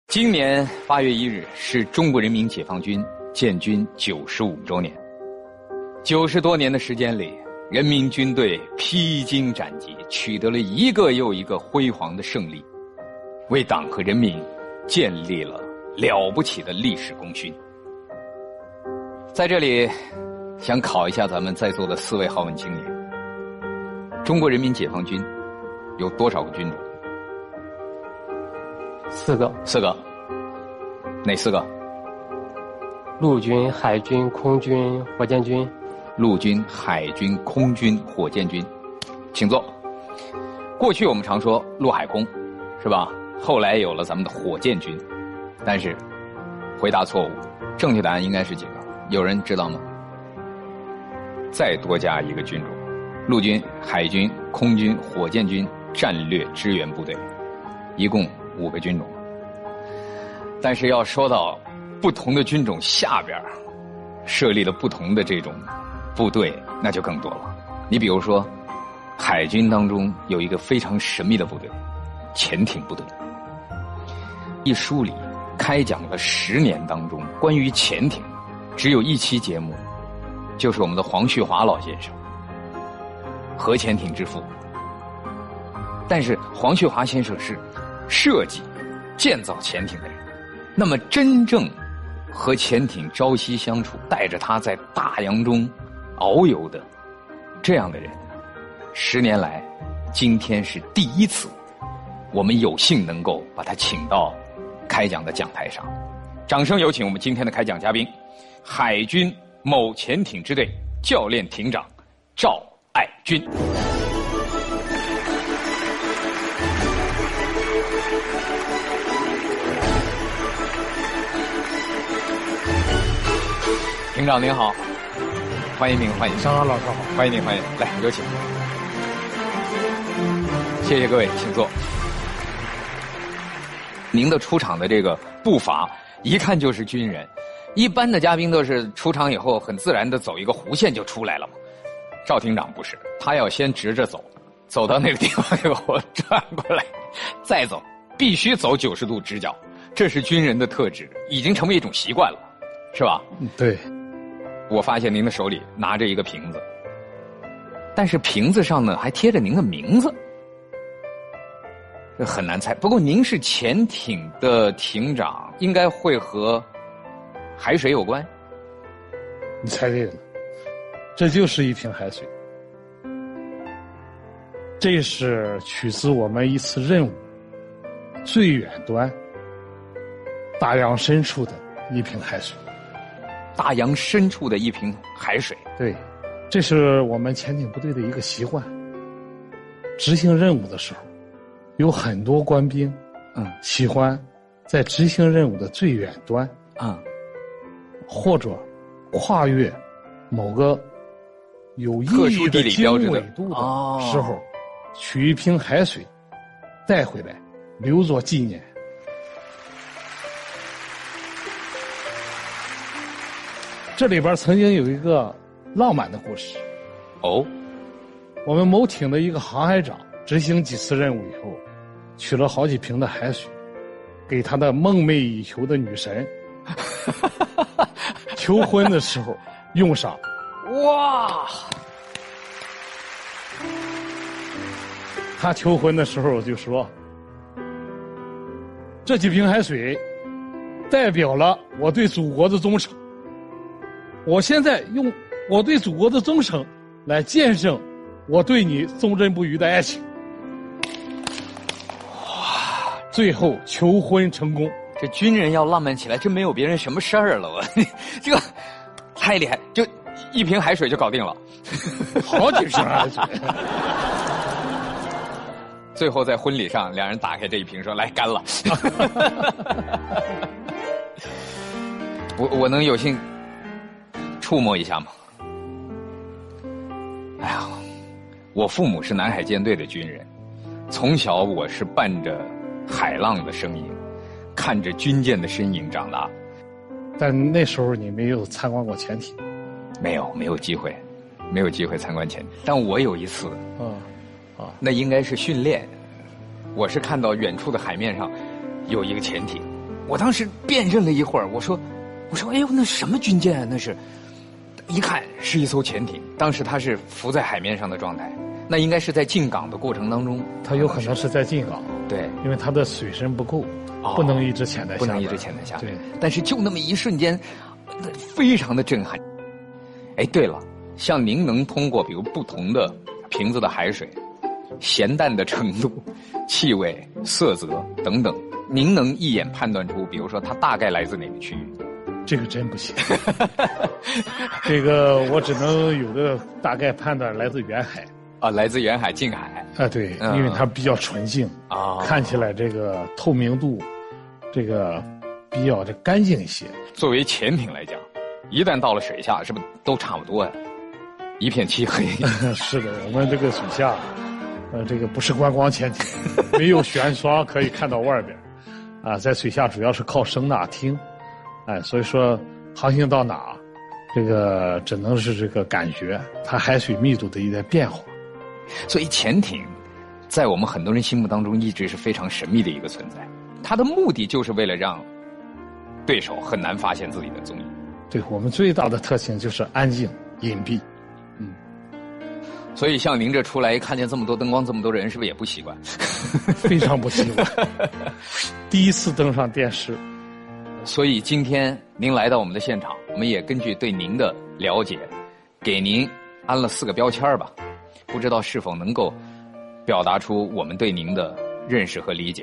今年8月1日是中国人民解放军建军95周年。90多年的时间里，人民军队披荆斩棘，取得了一个又一个辉煌的胜利，为党和人民建立了了不起的历史功勋。在这里，想考一下咱们在座的4位好问青年：中国人民解放军有多少个军种 ？4个。 4个。哪4个？ 陆军、海军、空军、火箭军。 陆军、海军、空军、火箭军。请坐。过去我们常说陆海空，是吧？后来有了咱们的火箭军。但是，回答错误，正确答案应该是几个？有人知道吗？再多加一个军种：陆军、海军、空军、火箭军、战略支援部队，一共5个军种。但是要说到不同的军种下边设立了不同的这种部队，那就更多了。你比如说，海军当中有一个非常神秘的部队——潜艇部队。一书里开讲了10年当中关于潜艇，只有1期节目，就是我们的黄旭华老先生，核潜艇之父。但是黄旭华先生是设计、建造潜艇的人。那么真正和潜艇朝夕相处，带着它在大洋中遨游的这样的人，10年来，今天是第一次，我们有幸能够把他请到开讲的讲台上。掌声有请我们今天的开讲嘉宾，海军某潜艇支队教练艇长赵爱军。艇长您好，欢迎您，欢迎。 张老师好， 欢迎您，欢迎。来，有请。谢谢各位，请坐。您的出场的这个步伐，一看就是军人。一般的嘉宾都是出场以后很自然的走一个弧线就出来了嘛。赵艇长不是，他要先直着走，走到那个地方以后转过来，再走，必须走90度直角，这是军人的特质，已经成为一种习惯了，是吧？ 对。 我发现您的手里拿着一个瓶子，但是瓶子上呢还贴着您的名字，这很难猜。不过您是潜艇的艇长，应该会和海水有关。 你猜对了，这就是一瓶海水。这是取自我们一次任务最远端大洋深处的一瓶海水。 大洋深处的一瓶海水。 对，这是我们潜艇部队的一个习惯。执行任务的时候，有很多官兵，喜欢在执行任务的最远端，或者跨越某个有意义的经纬度的时候，取一瓶海水带回来，留作纪念。这里边曾经有一个浪漫的故事。 哦， 我们某艇的一个航海长执行几次任务以后，取了好几瓶的海水，给他的梦寐以求的女神求婚的时候用上。 哇！ 他求婚的时候就说：“这几瓶海水代表了我对祖国的忠诚。我现在用我对祖国的忠诚来见证我对你忠贞不渝的爱情。”哇！最后求婚成功。 这军人要浪漫起来，真没有别人什么事儿了。我这个太厉害，就一瓶海水就搞定了， 好几瓶海水。 最后在婚礼上，两人打开这一瓶说：“来，干了。”我能有幸触摸一下吗？哎呀，我父母是南海舰队的军人，从小我是伴着海浪的声音，看着军舰的身影长大。 但那时候你没有参观过潜艇？ 没有机会，没有机会参观潜艇。但我有一次，那应该是训练。我是看到远处的海面上有一个潜艇， 我当时辨认了一会儿，我说，哎呦，那什么军舰啊？那是，一看是一艘潜艇，当时它是浮在海面上的状态，那应该是在进港的过程当中， 它有可能是在进港， 对， 因为它的水深不够，不能一直潜在下面， 不能一直潜在下面。 对， 但是就那么一瞬间，非常的震撼。哎，对了，像您能通过比如不同的瓶子的海水，咸淡的程度、气味、色泽等等，您能一眼判断出，比如说它大概来自哪个区域？ 这个真不行，这个我只能有个大概判断，来自远海。 啊，来自远海近海啊，对，因为它比较纯净啊，看起来这个透明度，这个比较的干净一些。 作为潜艇来讲，一旦到了水下，是不是都差不多呀？一片漆黑。 是的，我们这个水下，这个不是观光潜艇，没有舷窗可以看到外边，啊，在水下主要是靠声呐听，哎，所以说航行到哪，这个只能是这个感觉它海水密度的一点变化。 所以潜艇在我们很多人心目当中一直是非常神秘的一个存在，它的目的就是为了让对手很难发现自己的踪影。 对，我们最大的特性就是安静隐蔽。 所以像您这出来看见这么多灯光这么多人，是不是也不习惯？ 非常不习惯。第一次登上电视。 所以今天您来到我们的现场，我们也根据对您的了解，给您安了4个标签吧，不知道是否能够表达出我们对您的认识和理解。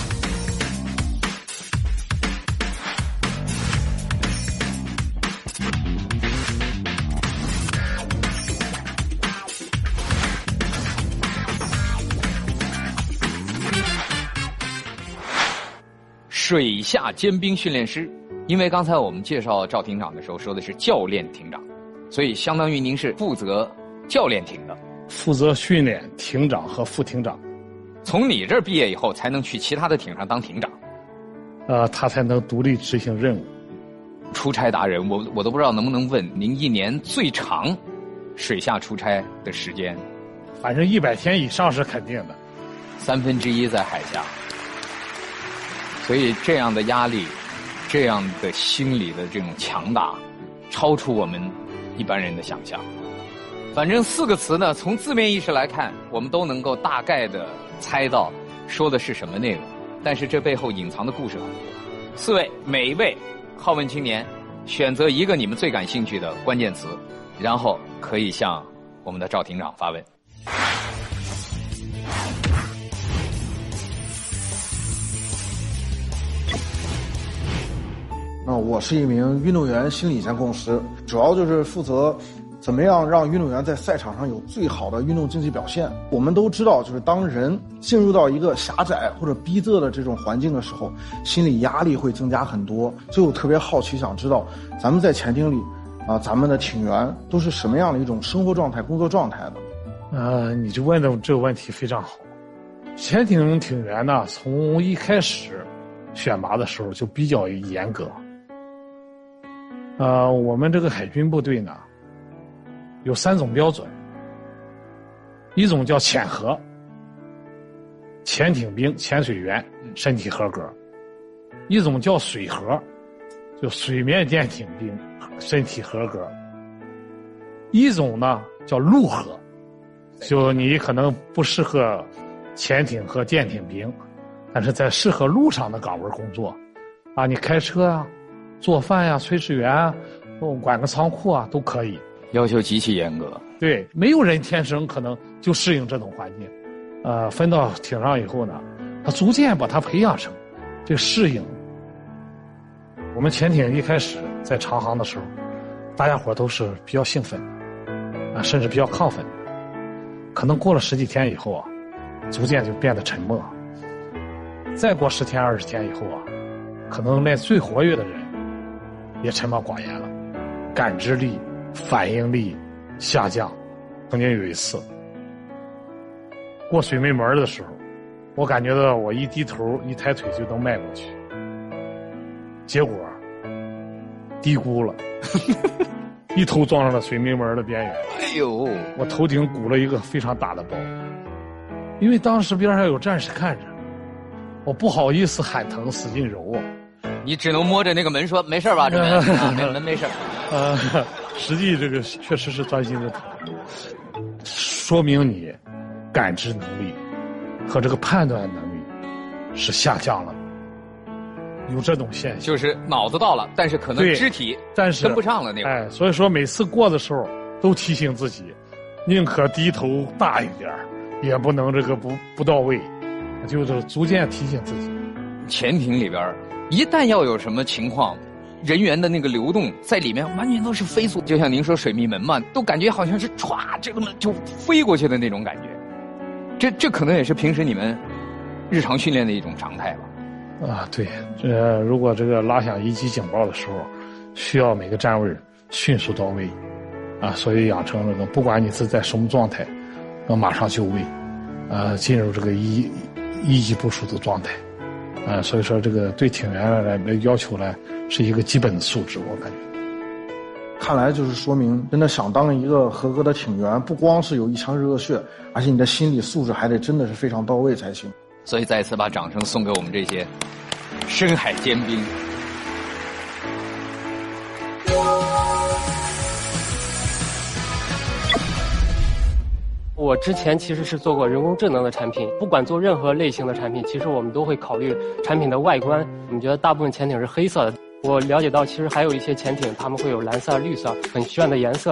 水下尖兵训练师，因为刚才我们介绍赵艇长的时候说的是教练艇长，所以相当于您是负责教练艇的， 负责训练艇长和副艇长。 从你这儿毕业以后，才能去其他的艇上当艇长。 他才能独立执行任务。 出差达人，我都不知道能不能问您一年最长水下出差的时间。 反正100天以上是肯定的 1/3在海下。所以这样的压力，这样的心理的这种强大，超出我们一般人的想象。反正4个词呢，从字面意思来看，我们都能够大概的猜到说的是什么内容，但是这背后隐藏的故事很多。4位每一位好问青年选择一个你们最感兴趣的关键词，然后可以向我们的赵艇长发问。 我是一名运动员心理监控师，主要就是负责怎么样让运动员在赛场上有最好的运动竞技表现。我们都知道，就是当人进入到一个狭窄或者逼仄的这种环境的时候，心理压力会增加很多。所以我特别好奇，想知道咱们在潜艇里咱们的艇员都是什么样的一种生活状态、工作状态的？ 你就问的这个问题非常好。潜艇艇员呢，从一开始选拔的时候就比较严格。我们这个海军部队呢，有3种标准，一种叫潜核，潜艇兵、潜水员身体合格；一种叫水核，就水面舰艇兵身体合格；一种呢叫陆核，就你可能不适合潜艇和舰艇兵，但是在适合陆上的岗位工作，你开车啊、做饭呀、炊事员啊、管个仓库啊都可以。 要求极其严格。 对，没有人天生可能就适应这种环境。分到艇上以后呢，他逐渐把他培养成这个适应。我们潜艇一开始在长航的时候，大家伙都是比较兴奋的，甚至比较亢奋。可能过了10几天以后逐渐就变得沉默。再过10天、20天以后可能连最活跃的人也沉默寡言了，感知力、反应力下降。曾经有一次过水面门的时候，我感觉到我一低头一抬腿就能迈过去，结果低估了一头撞上了水面门的边缘。 哎呦， 我头顶鼓了一个非常大的包。因为当时边上有战士看着，我不好意思喊疼使劲揉你只能摸着那个门说没事吧？这门没事。 实际这个确实是专心的，说明你感知能力和这个判断能力是下降了，有这种现象。 就是脑子到了，但是可能肢体但是跟不上了那个。 所以说每次过的时候都提醒自己，宁可低头大一点，也不能这个不到位，就是逐渐提醒自己。 潜艇里边一旦要有什么情况，人员的那个流动在里面完全都是飞速，就像您说水密门嘛，都感觉好像是歘，这个就飞过去的那种感觉。这可能也是平时你们日常训练的一种常态吧。 对，如果这个拉响一级警报的时候，需要每个站位迅速到位，所以养成这个不管你是在什么状态，要马上就位，进入这个一级部署的状态。所以说这个对艇员来要求呢是一个基本的素质，我感觉。 看来就是说明，真的想当一个合格的艇员，不光是有一腔热血，而且你的心理素质还得真的是非常到位才行。 所以再次把掌声送给我们这些深海尖兵。 我之前其实是做过人工智能的产品，不管做任何类型的产品，其实我们都会考虑产品的外观。我们觉得大部分潜艇是黑色的，我了解到其实还有一些潜艇它们会有蓝色、绿色，很炫的颜色。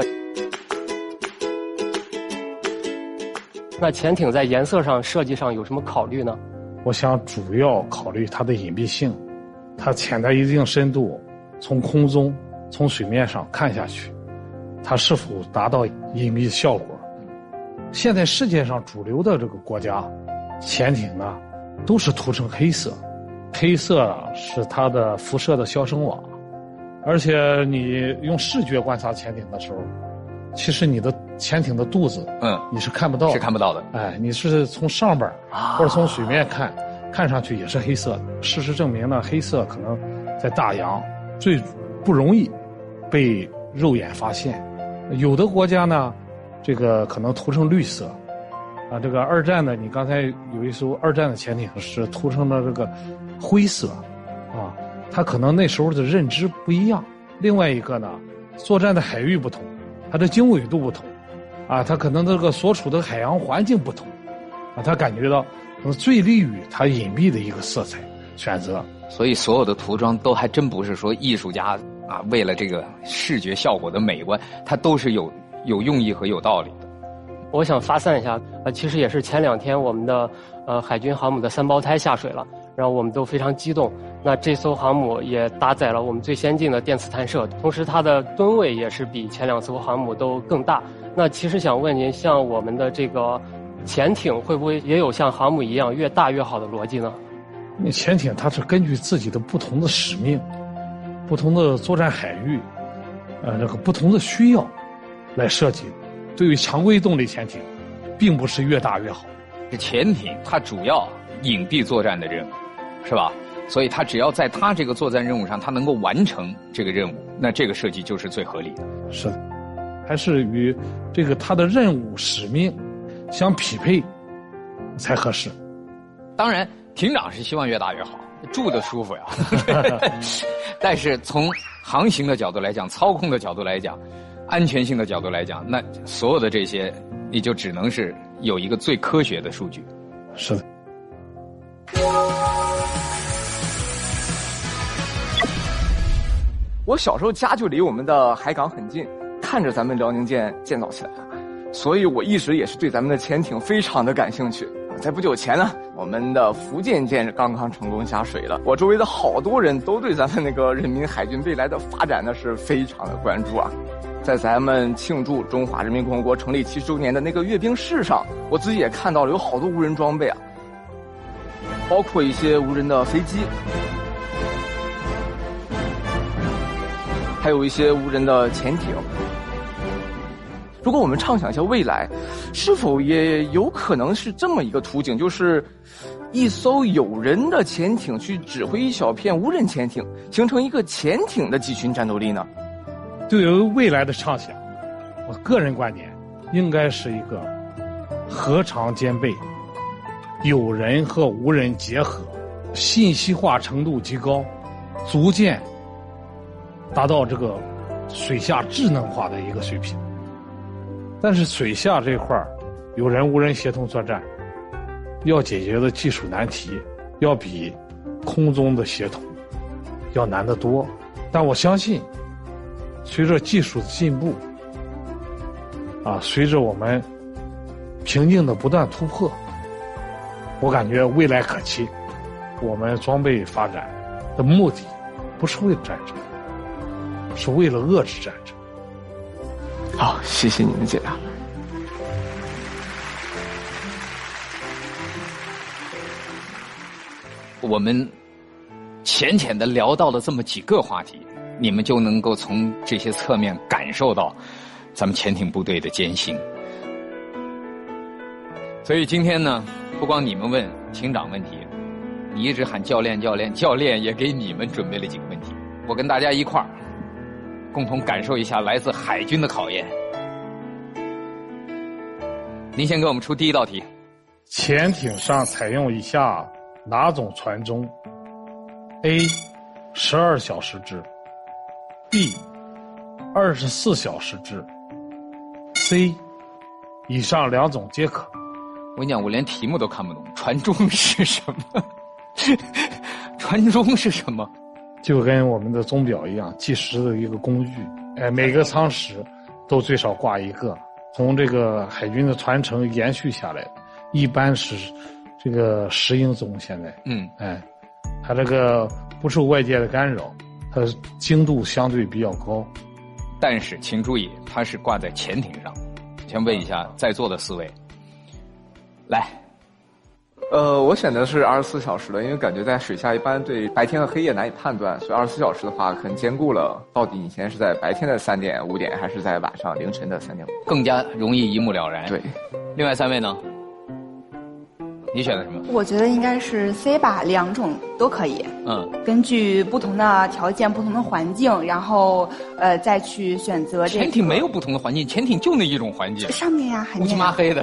那潜艇在颜色上设计上有什么考虑呢？ 我想主要考虑它的隐蔽性，它潜在一定深度，从空中从水面上看下去，它是否达到隐蔽效果。现在世界上主流的这个国家潜艇呢都是涂成黑色，黑色是它的辐射的消声网，而且你用视觉观察潜艇的时候，其实你的潜艇的肚子你是看不到的， 是看不到的。 你是从上边或者从水面看上去也是黑色的。事实证明呢，黑色可能在大洋最不容易被肉眼发现，有的国家呢这个可能涂成绿色，这个二战呢，你刚才有一艘二战的潜艇是涂成了这个灰色，它可能那时候的认知不一样。另外一个呢，作战的海域不同，它的经纬度不同，它可能这个所处的海洋环境不同，它感觉到可能最利于它隐蔽的一个色彩选择。 所以所有的涂装都还真不是说艺术家为了这个视觉效果的美观，它都是有用意和有道理的。 我想发散一下，其实也是前2天我们的海军航母的3胞胎下水了，然后我们都非常激动。那这艘航母也搭载了我们最先进的电磁弹射，同时它的吨位也是比前2艘航母都更大。那其实想问您，像我们的这个潜艇会不会也有像航母一样越大越好的逻辑呢？ 那潜艇它是根据自己的不同的使命、不同的作战海域，这个不同的需要来设计。对于常规动力潜艇，并不是越大越好。 这潜艇它主要隐蔽作战的任务，是吧？所以它只要在它这个作战任务上，它能够完成这个任务，那这个设计就是最合理的。 是的，还是与这个它的任务使命相匹配才合适。 当然，艇长是希望越大越好，住的舒服呀。但是从航行的角度来讲，操控的角度来讲，安全性的角度来讲，那所有的这些，你就只能是有一个最科学的数据。 是的。 我小时候家就离我们的海港很近，看着咱们辽宁舰建造起来了，所以我一直也是对咱们的潜艇非常的感兴趣。在不久前呢，我们的福建舰刚刚成功下水了，我周围的好多人都对咱们那个人民海军未来的发展呢是非常的关注啊。在咱们庆祝中华人民共和国成立70周年的那个阅兵式上，我自己也看到了有好多无人装备啊，包括一些无人的飞机，还有一些无人的潜艇。如果我们畅想一下未来，是否也有可能是这么一个图景，就是一艘有人的潜艇去指挥一小片无人潜艇，形成一个潜艇的集群战斗力呢？ 对于未来的畅想，我个人观点应该是一个核常兼备，有人和无人结合，信息化程度极高， 逐渐达到这个水下智能化的一个水平。但是水下这块有人无人协同作战，要解决的技术难题要比空中的协同要难得多。但我相信随着技术的进步随着我们瓶颈的不断突破，我感觉未来可期。我们装备发展的目的不是为了战争，是为了遏制战争。 好，谢谢您的解答。 我们浅浅的聊到了这么几个话题，你们就能够从这些侧面感受到咱们潜艇部队的艰辛。所以今天呢，不光你们问艇长问题，你一直喊教练教练，教练也给你们准备了几个问题，我跟大家一块儿共同感受一下来自海军的考验。您先给我们出第一道题。 潜艇上采用以下哪种船种 ？A. 12小时制 B. 24小时制 C. 以上两种皆可。 我跟你讲，我连题目都看不懂，船中是什么？船中是什么？ 就跟我们的钟表一样，计时的一个工具。每个舱室都最少挂一个，从这个海军的传承延续下来的，一般是这个10英钟。现在，它这个不受外界的干扰，它精度相对比较高。 但是请注意，它是挂在潜艇上。先问一下在座的4位，来。 我选的是24小时的，因为感觉在水下一般对白天和黑夜难以判断，所以24小时的话可能兼顾了到底你现在是在白天的3点5点，还是在晚上凌晨的3点5点， 更加容易一目了然。 对， 另外3位呢？你选的什么？ 我觉得应该是 C 吧，两种都可以。根据不同的条件、不同的环境，然后再去选择这个。 潜艇没有不同的环境，潜艇就那一种环境。 上面呀，海面。 乌漆麻黑的。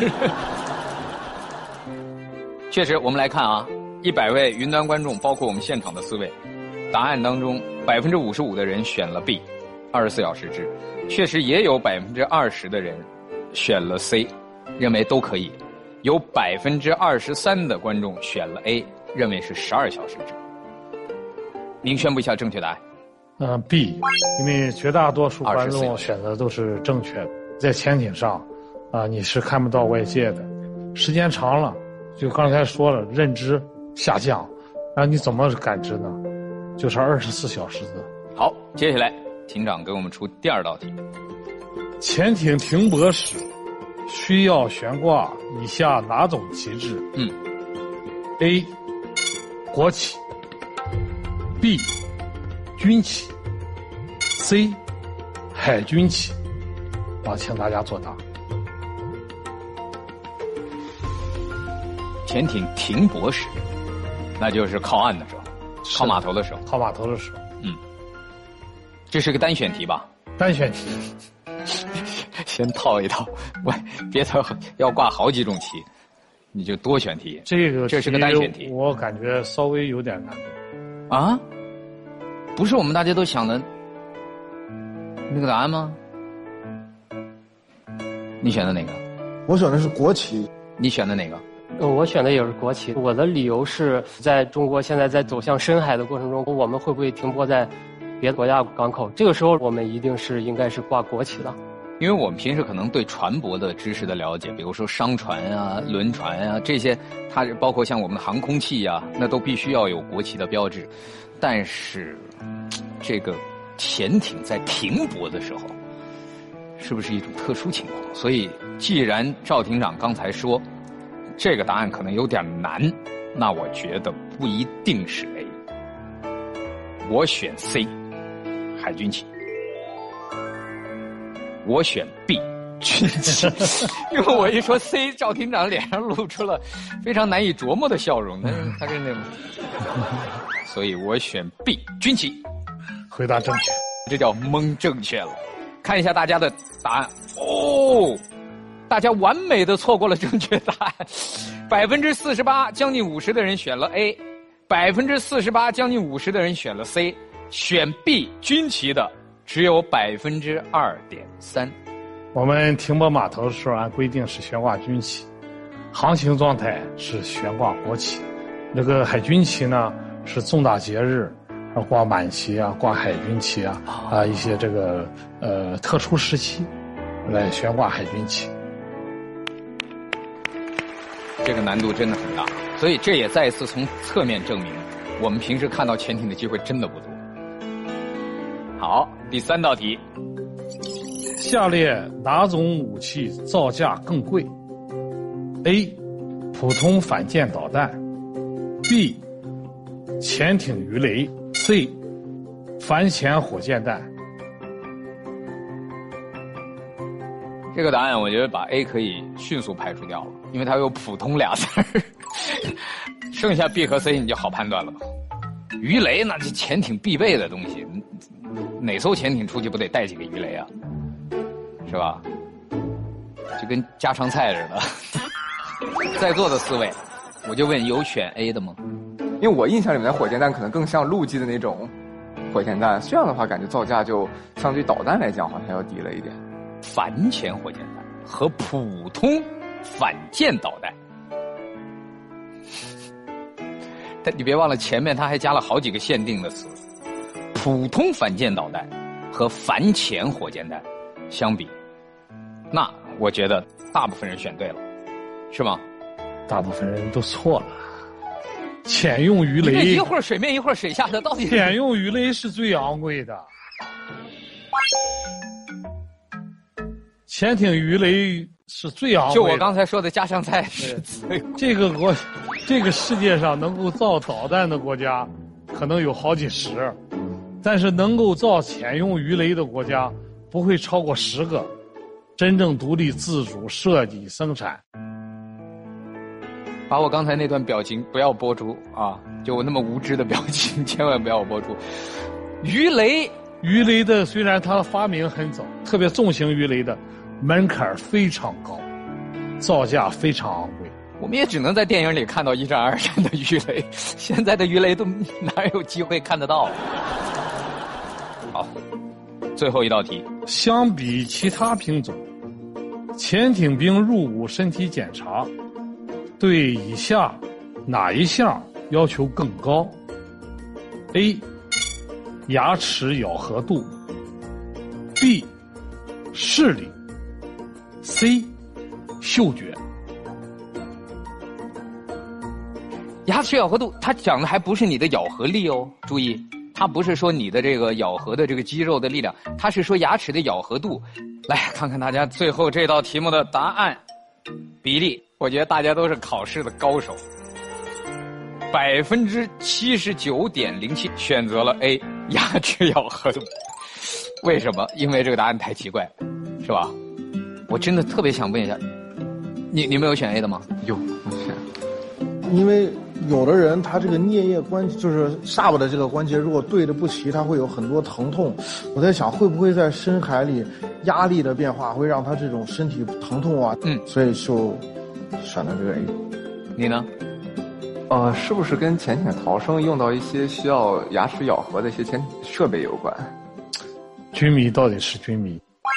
确实，我们来看啊，100位云端观众，包括我们现场的4位，答案当中55%的人选了 B，24小时制，确实也有20%的人选了 C， 认为都可以，有23%的观众选了 A， 认为是12小时制。您宣布一下正确答案。 B， 因为绝大多数观众选的都是正确的。在潜艇上，你是看不到外界的，时间长了。就刚才说了，认知下降，然后你怎么感知呢？就是24小时的。 好，接下来艇长给我们出第2道题。 潜艇停泊时需要悬挂以下哪种旗帜？A. 国旗 B. 军旗 C. 海军旗。请大家作答。 潜艇停泊时，那就是靠岸的时候，靠码头的时候。 靠码头的时候。 这是个单选题吧？ 单选题。 先套一套，喂，别套要挂好几种旗，你就多选题。这是个单选题， 我感觉稍微有点难度。 啊？不是我们大家都想的那个答案吗？你选的哪个？ 我选的是国旗。 你选的哪个？ 我选的也是国旗。我的理由是在中国现在在走向深海的过程中，我们会不会停泊在别的国家港口？这个时候我们一定是应该是挂国旗的。 因为我们平时可能对船舶的知识的了解，比如说商船啊、轮船啊这些，它包括像我们的航空器啊，那都必须要有国旗的标志。但是，这个潜艇在停泊的时候，是不是一种特殊情况？所以，既然赵艇长刚才说这个答案可能有点难，那我觉得不一定是 A。我选 C， 海军旗。我选 B， 军旗。因为我一说 C， 赵厅长脸上露出了非常难以琢磨的笑容。他是那种，所以我选 B， 军旗。 回答正确， 这叫蒙正确了。看一下大家的答案哦，大家完美的错过了正确答案。48%将近50的人选了 A， 48%将近50%的人选了 C， 选 B 军旗的只有2.3%。 我们停泊码头的时候按规定是悬挂军旗，航行状态是悬挂国旗。那个海军旗呢是重大节日挂满旗啊，挂海军旗啊，一些这个特殊时期来悬挂海军旗。 这个难度真的很大，所以这也再一次从侧面证明，我们平时看到潜艇的机会真的不多。好，第3道题。 下列哪种武器造价更贵 ？A. 普通反舰导弹 B. 潜艇鱼雷 C. 反潜火箭弹。 这个答案我觉得把 A 可以迅速排除掉了，因为它有普通俩字儿，剩下 B 和 C 你就好判断了吧。鱼雷那是潜艇必备的东西，哪艘潜艇出去不得带几个鱼雷啊？是吧？就跟家常菜似的。在座的4位，我就问有选 A 的吗？ 因为我印象里面的火箭弹可能更像陆基的那种火箭弹，这样的话感觉造价就相对导弹来讲好像要低了一点。 反潜火箭弹和普通反舰导弹，但你别忘了前面他还加了好几个限定的词。普通反舰导弹和反潜火箭弹相比，那我觉得大部分人选对了，是吗？ 大部分人都错了。潜用鱼雷一会儿水面一会儿水下的，到底潜用鱼雷是最昂贵的。潜艇鱼雷是最昂贵的。 就我刚才说的家常菜， 这个世界上能够造导弹的国家可能有好几十，但是能够造潜用鱼雷的国家不会超过10个，真正独立自主设计生产。 把我刚才那段表情不要播出啊！就我那么无知的表情，千万不要播出。鱼雷的虽然它发明很早，特别重型鱼雷的门槛非常高，造价非常昂贵。 我们也只能在电影里看到1战2战的鱼雷，现在的鱼雷都哪有机会看得到？好，最后一道题。 相比其他品种，潜艇兵入伍身体检查对以下哪一项要求更高 ？A. 牙齿咬合度 B. 视力 C. 嗅觉。 牙齿咬合度，它讲的还不是你的咬合力哦，注意，它不是说你的这个咬合的这个肌肉的力量，它是说牙齿的咬合度。来看看大家最后这道题目的答案比例，我觉得大家都是考试的高手。79.07% 选择了 A， 牙齿咬合度。为什么？因为这个答案太奇怪，是吧？我真的特别想问一下，你们有选 A 的吗？ 有，我选。 因为有的人他这个颞叶关就是下巴的这个关节，如果对的不齐，他会有很多疼痛。我在想，会不会在深海里压力的变化会让他这种身体疼痛啊？所以就选了这个 A。 你呢？ 是不是跟潜艇逃生用到一些需要牙齿咬合的一些潜艇设备有关？ 军迷到底是军迷。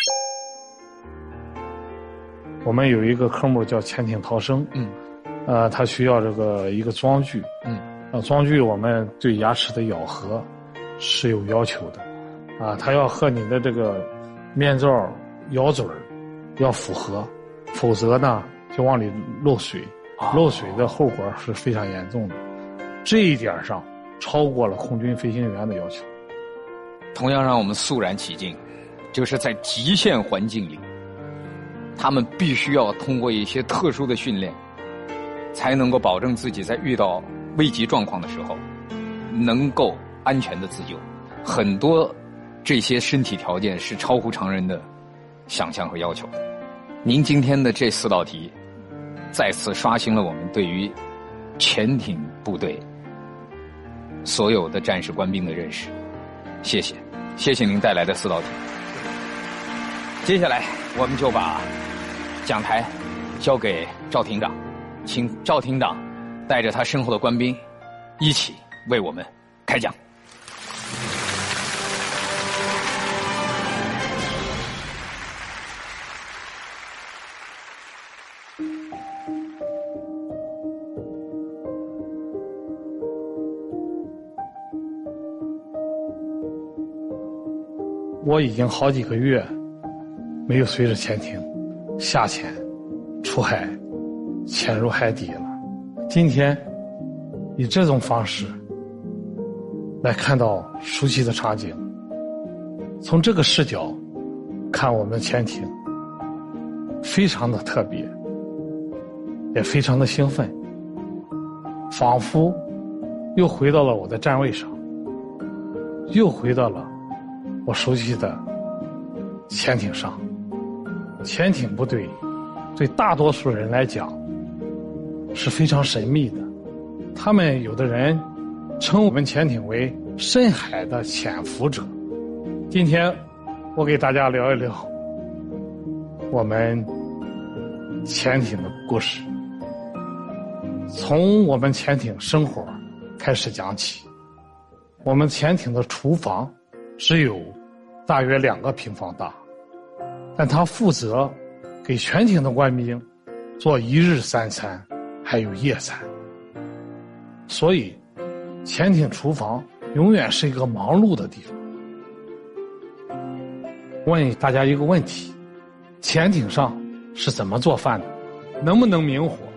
我们有一个科目叫潜艇逃生，它需要这个一个装具，装具我们对牙齿的咬合是有要求的，它要和你的这个面罩咬嘴要符合，否则呢就往里漏水，漏水的后果是非常严重的。这一点上超过了空军飞行员的要求。 同样让我们肃然起敬，就是在极限环境里，他们必须要通过一些特殊的训练，才能够保证自己在遇到危急状况的时候能够安全的自救。很多这些身体条件是超乎常人的想象和要求的。您今天的这4道题再次刷新了我们对于潜艇部队所有的战士官兵的认识。谢谢您带来的4道题。接下来我们就把讲台交给赵艇长，请赵艇长带着他身后的官兵一起为我们开讲。 我已经好几个月没有随着潜艇下潜出海潜入海底了。今天以这种方式来看到熟悉的场景，从这个视角看我们的潜艇，非常的特别，也非常的兴奋，仿佛又回到了我的站位上，又回到了我熟悉的潜艇上。潜艇部队对大多数人来讲是非常神秘的，他们有的人称我们潜艇为深海的潜伏者。今天我给大家聊一聊我们潜艇的故事，从我们潜艇生活开始讲起。我们潜艇的厨房只有大约2个平方大，但它负责给全艇的官兵做1日3餐，还有夜餐。所以潜艇厨房永远是一个忙碌的地方。问大家一个问题，潜艇上是怎么做饭的？能不能明火？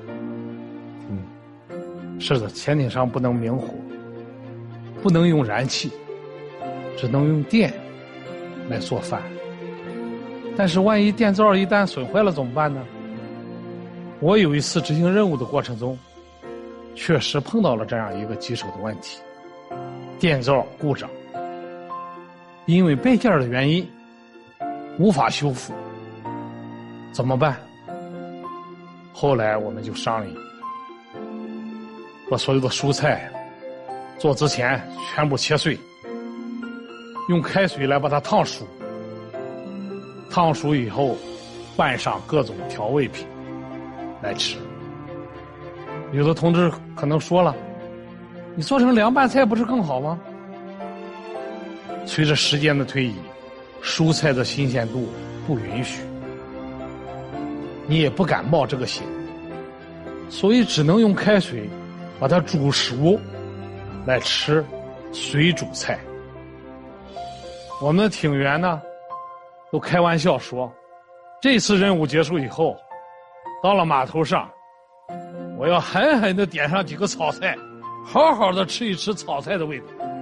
是的，潜艇上不能明火，不能用燃气，只能用电来做饭。但是万一电灶一旦损坏了怎么办呢？我有一次执行任务的过程中，确实碰到了这样一个棘手的问题，电灶故障，因为备件的原因无法修复，怎么办？后来我们就商议，把所有的蔬菜做之前全部切碎，用开水来把它烫熟，烫熟以后拌上各种调味品来吃。有的同志可能说了，你做成凉拌菜不是更好吗？随着时间的推移，蔬菜的新鲜度不允许，你也不敢冒这个险，所以只能用开水把它煮熟来吃水煮菜。我们的艇员呢都开玩笑说，这次任务结束以后，到了码头上，我要狠狠地点上几个炒菜，好好的吃一吃炒菜的味道。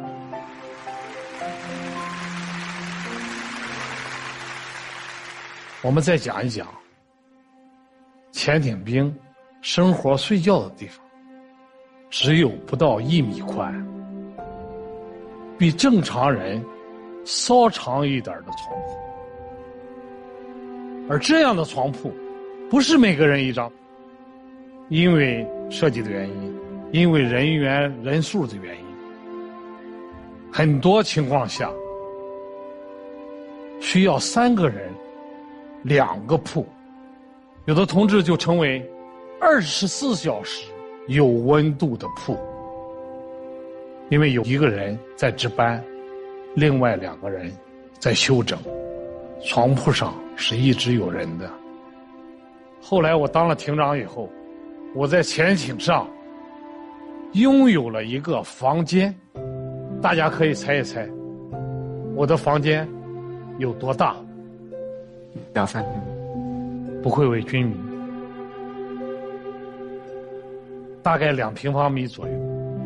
我们再讲一讲潜艇兵生活睡觉的地方，只有不到1米宽，比正常人稍长一点的床铺。而这样的床铺不是每个人一张，因为设计的原因，因为人员人数的原因，很多情况下需要3个人2个铺，有的同志就称为24小时有温度的铺，因为有1个人在值班，另外2个人在休整，床铺上是一直有人的。后来我当了艇长以后，我在潜艇上拥有了一个房间，大家可以猜一猜我的房间有多大 ？2-3平， 不愧为军迷，大概2平方米左右，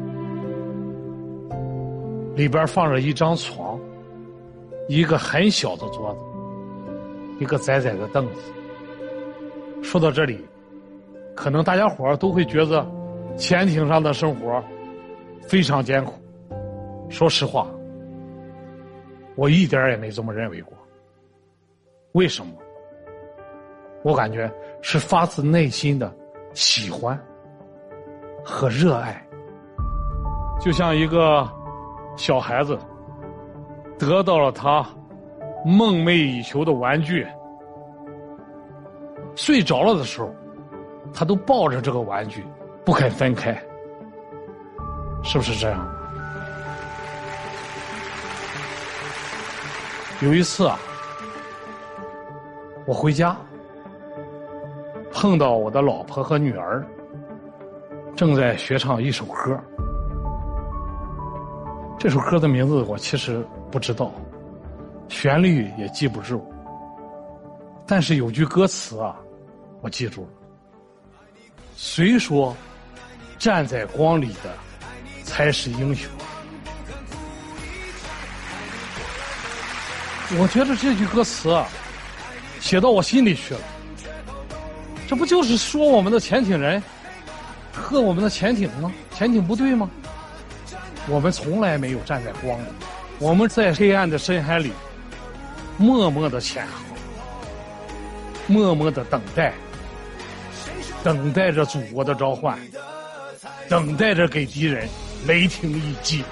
里边放着一张床，一个很小的桌子，一个窄窄的凳子。说到这里，可能大家伙都会觉得潜艇上的生活非常艰苦。说实话，我一点也没这么认为过。为什么？我感觉是发自内心的喜欢和热爱，就像一个小孩子得到了他梦寐以求的玩具，睡着了的时候他都抱着这个玩具不肯分开，是不是这样？ 有一次啊，我回家碰到我的老婆和女儿正在学唱一首歌，这首歌的名字我其实不知道，旋律也记不住，但是有句歌词啊我记住了，谁说站在光里的才是英雄。我觉得这句歌词啊写到我心里去了，这不就是说我们的潜艇人和我们的潜艇吗？潜艇部队吗？我们从来没有站在光里，我们在黑暗的深海里默默的潜航，默默的等待，等待着祖国的召唤，等待着给敌人雷霆一击。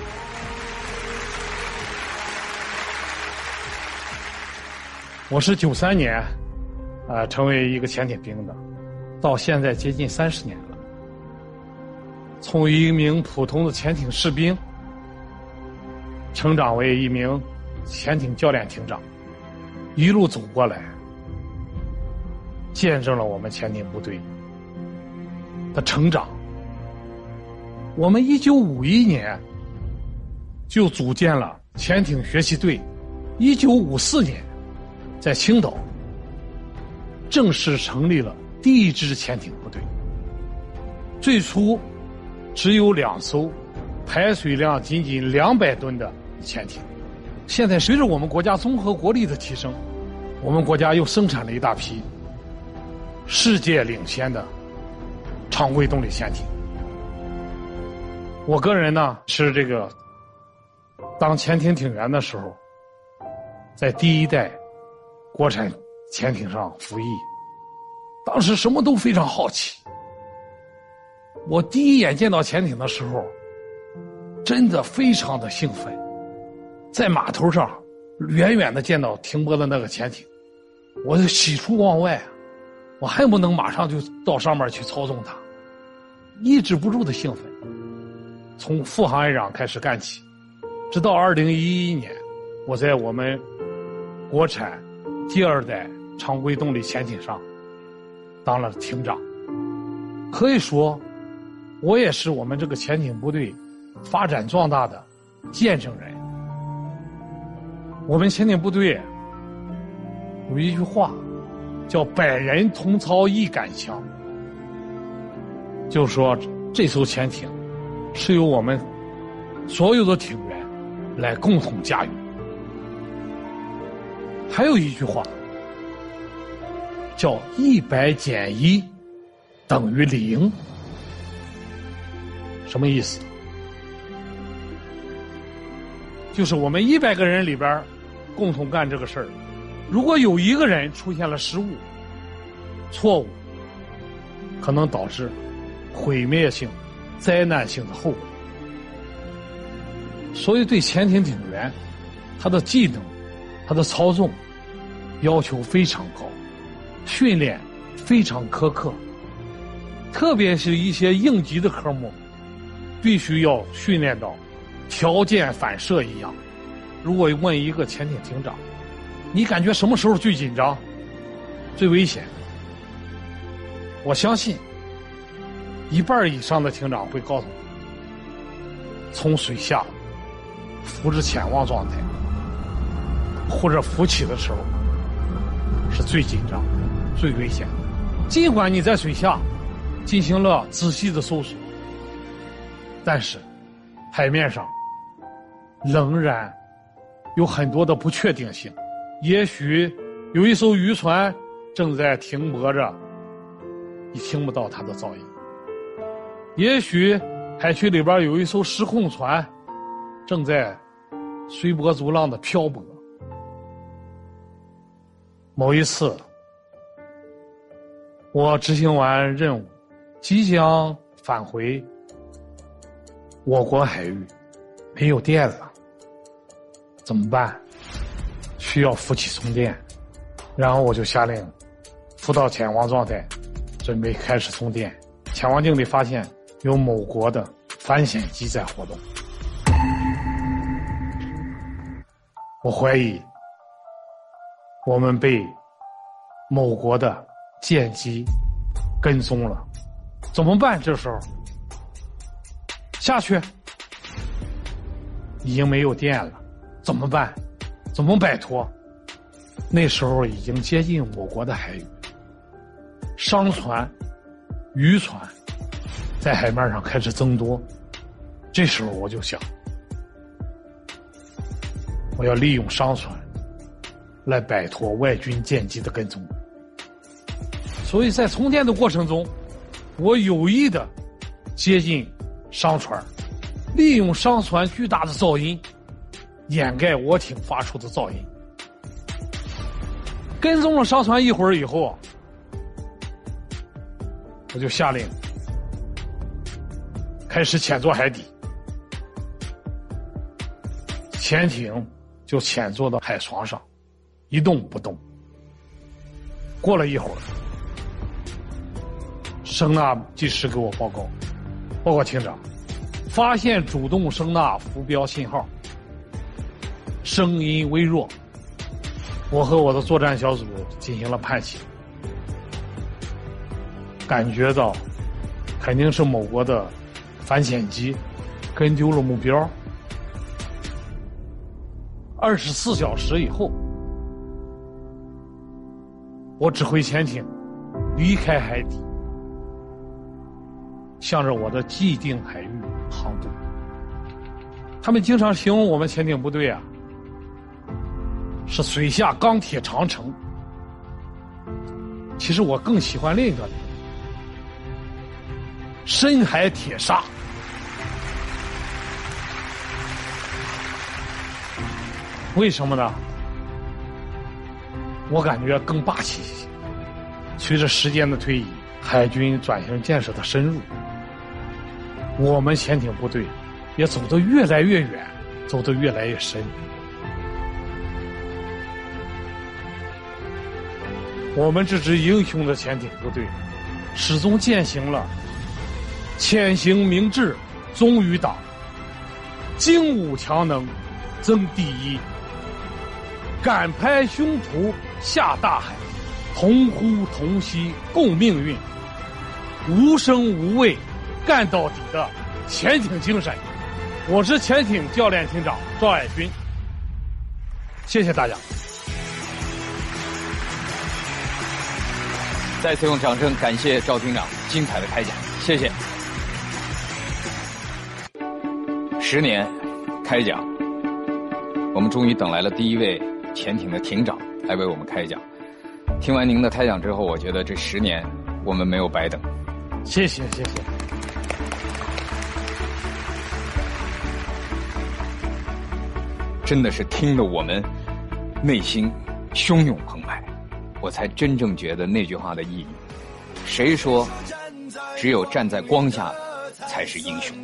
我是93年成为一个潜艇兵的，到现在接近30年了。从一名普通的潜艇士兵成长为一名潜艇教练艇长，一路走过来，见证了我们潜艇部队的成长。我们1951年就组建了潜艇学习队，1954年在青岛正式成立了第一支潜艇部队。最初只有2艘排水量仅仅200吨的潜艇，现在随着我们国家综合国力的提升，我们国家又生产了一大批世界领先的常规动力潜艇。我个人呢是这个当潜艇艇员的时候，在第1代国产潜艇上服役，当时什么都非常好奇。我第一眼见到潜艇的时候，真的非常的兴奋。在码头上远远的见到停泊的那个潜艇，我就喜出望外，我恨不能马上就到上面去操纵它，抑制不住的兴奋。从副航员长开始干起，直到2011年，我在我们国产第2代常规动力潜艇上当了艇长。可以说我也是我们这个潜艇部队发展壮大的见证人。我们潜艇部队有一句话叫百人同操一杆枪，就是说这艘潜艇是由我们所有的艇员来共同驾驭。还有一句话叫100减1等于0，什么意思？就是我们100个人里边共同干这个事儿，如果有一个人出现了失误、错误，可能导致毁灭性、灾难性的后果。所以对潜艇艇员，他的技能、他的操纵要求非常高，训练非常苛刻，特别是一些应急的科目，必须要训练到条件反射一样。如果问一个潜艇艇长，你感觉什么时候最紧张、最危险？我相信1半以上的艇长会告诉我，从水下浮至潜望状态或者浮起的时候是最紧张、最危险的。尽管你在水下进行了仔细的搜索，但是海面上仍然有很多的不确定性。也许有一艘渔船正在停泊着，你听不到它的噪音；也许海区里边有一艘失控船正在随波逐浪的漂泊。某一次我执行完任务，即将返回我国海域，没有电了，怎么办？需要浮起充电，然后我就下令浮到潜望状态，准备开始充电。潜望镜里发现有某国的反潜机在活动，我怀疑我们被某国的舰机跟踪了，怎么办？这时候下去，已经没有电了，怎么办？怎么摆脱？那时候已经接近我国的海域，商船、渔船在海面上开始增多。这时候我就想，我要利用商船来摆脱外军舰机的跟踪。所以在充电的过程中，我有意的接近商船，利用商船巨大的噪音掩盖我艇发出的噪音。跟踪了商船一会儿以后，我就下令开始潜坐海底，潜艇就潜坐到海床上，一动不动。过了一会儿，声纳技师给我报告艇长，发现主动声纳浮标信号，声音微弱。我和我的作战小组进行了判析，感觉到肯定是某国的反潜机跟丢了目标。24小时以后，我指挥潜艇离开海底，向着我的既定海域航渡。他们经常形容我们潜艇部队啊，是水下钢铁长城。其实我更喜欢另一个深海铁砂。为什么呢？我感觉更霸气一些。随着时间的推移，海军转型建设的深入，我们潜艇部队也走得越来越远，走得越来越深。我们这支英雄的潜艇部队始终践行了潜行明志忠于党，精武强能争第一，敢拍胸脯下大海，同呼同吸共命运，无声无畏干到底的潜艇精神。我是潜艇教练艇长赵爱军，谢谢大家。 再次用掌声感谢赵厅长精彩的开讲，谢谢。10年开讲，我们终于等来了第一位潜艇的艇长来为我们开讲。听完您的开讲之后，我觉得这10年我们没有白等。 谢谢谢谢。 真的是听得我们内心汹涌澎湃，我才真正觉得那句话的意义。谁说只有站在光下才是英雄？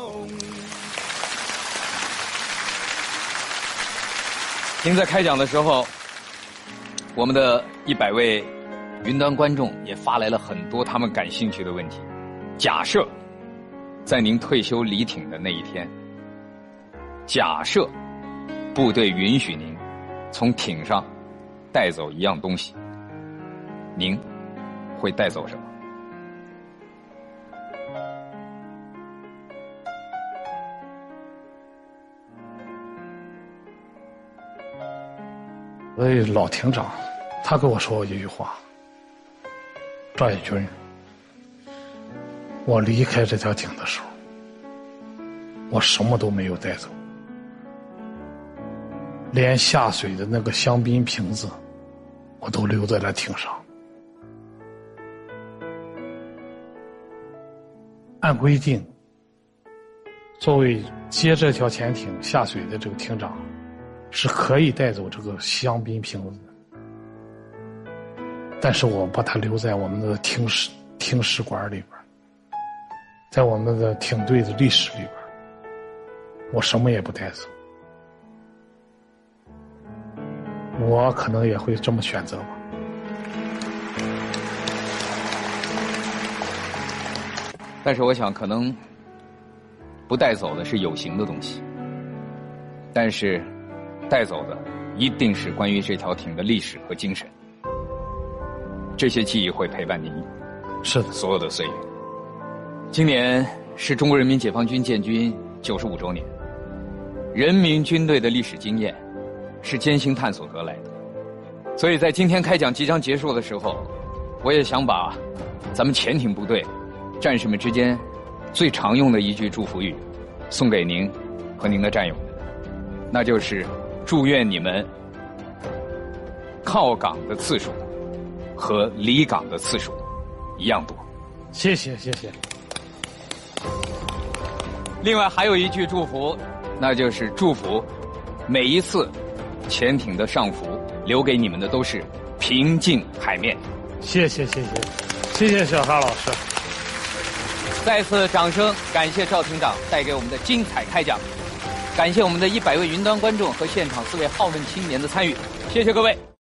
您在开讲的时候，我们的100位云端观众也发来了很多他们感兴趣的问题。假设在您退休离艇的那一天，假设部队允许您从艇上带走一样东西，您会带走什么？ 所以老艇长他跟我说过一句话：赵爱军，我离开这条艇的时候，我什么都没有带走，连下水的那个香槟瓶子我都留在了艇上。按规定，作为接这条潜艇下水的这个艇长是可以带走这个香槟瓶子的，但是我把它留在我们的艇史馆里边，在我们的艇队的历史里边，我什么也不带走。我可能也会这么选择吧。 但是我想可能不带走的是有形的东西，但是带走的一定是关于这条艇的历史和精神。这些记忆会陪伴您， 是的， 所有的岁月。今年是中国人民解放军建军95周年，人民军队的历史经验是艰辛探索得来的。所以在今天开讲即将结束的时候，我也想把咱们潜艇部队战士们之间最常用的一句祝福语送给您和您的战友们，那就是祝愿你们靠港的次数和离港的次数一样多。 谢谢谢谢。 另外还有一句祝福，那就是祝福每一次潜艇的上浮留给你们的都是平静海面。 谢谢谢谢谢谢小哈老师。 再次掌声感谢赵厅长带给我们的精彩开讲，感谢我们的100位云端观众和现场4位好问青年的参与，谢谢各位。